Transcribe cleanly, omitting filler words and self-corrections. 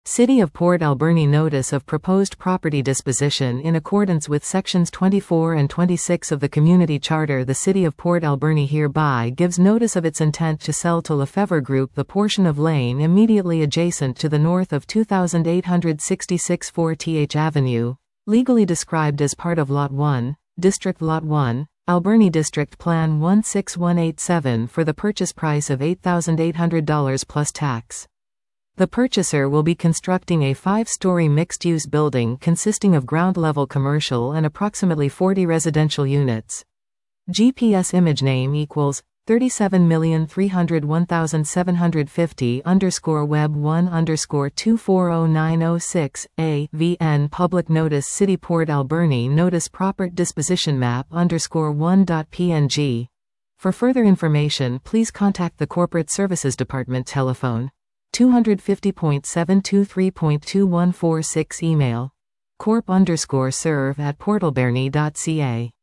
City of Port Alberni Notice of Proposed Property Disposition. In accordance with Sections 24 and 26 of the Community Charter, the City of Port Alberni hereby gives notice of its intent to sell to Lefevre Group the portion of lane immediately adjacent to the north of 2866 4th Avenue, legally described as part of Lot 1, District Lot 1, Alberni District Plan 16187 for the purchase price of $8,800 plus tax. The purchaser will be constructing a 5-story mixed-use building consisting of ground-level commercial and approximately 40 residential units. GPS image name equals 37301750_web1_240906 VN Public Notice City Port Alberni Notice Proper Disposition Map _1.png. For further information, please contact the Corporate Services Department telephone 250.723.2146 email corp_serve@portalberni.ca